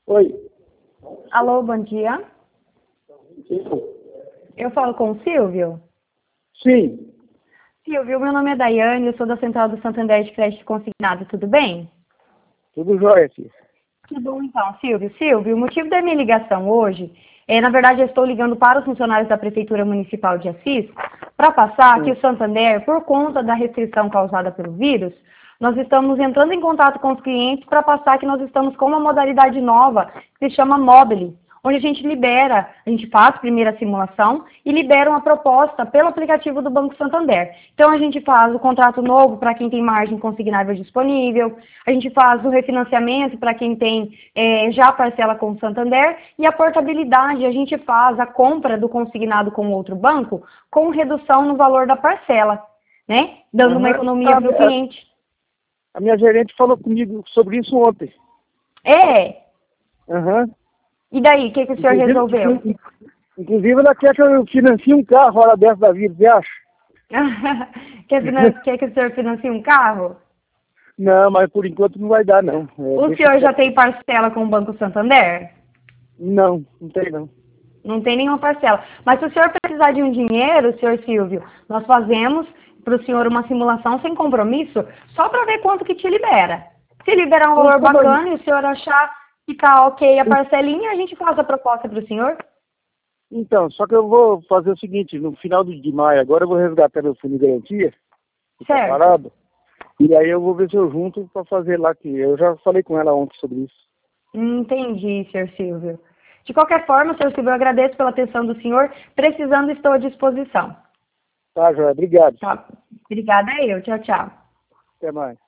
Oi. Alô, bom dia. Sim. Eu falo com o Silvio? Sim. Silvio, meu nome é Daiane, eu sou da Central do Santander de Crédito Consignado, tudo bem? Tudo jóia, filho. Que bom então, Silvio. Silvio, o motivo da minha ligação hoje na verdade, eu estou ligando para os funcionários da Prefeitura Municipal de Assis para passar que o Santander, por conta da restrição causada pelo vírus, nós estamos entrando em contato com os clientes para passar que nós estamos com uma modalidade nova que se chama Mobile, onde a gente faz primeiro a simulação e libera uma proposta pelo aplicativo do Banco Santander. Então, a gente faz o contrato novo para quem tem margem consignável disponível, a gente faz o refinanciamento para quem tem já parcela com o Santander e a portabilidade, a gente faz a compra do consignado com outro banco com redução no valor da parcela, né? Dando uma economia para o cliente. A minha gerente falou comigo sobre isso ontem. É? Aham. E daí, o que o senhor resolveu? Inclusive, ela quer que eu financie um carro hora dessa da vida, você acha? Quer que o senhor financie um carro? Não, mas por enquanto não vai dar, não. O senhor já tem parcela com o Banco Santander? Não, não tem não. Não tem nenhuma parcela. Mas se o senhor precisar de um dinheiro, senhor Silvio, nós fazemos para o senhor uma simulação sem compromisso, só para ver quanto que te libera. Se liberar um valor bacana e o senhor achar ficar ok a parcelinha, a gente faz a proposta para o senhor. Então, só que eu vou fazer o seguinte, no final de maio, agora eu vou resgatar meu fundo de garantia, que tá parado, e aí eu vou ver se eu junto para fazer lá, que eu já falei com ela ontem sobre isso. Entendi, senhor Silvio. De qualquer forma, senhor Silvio, eu agradeço pela atenção do senhor. Precisando, estou à disposição. Tá, Joia, obrigado. Tá. Obrigada eu. Tchau, tchau. Até mais.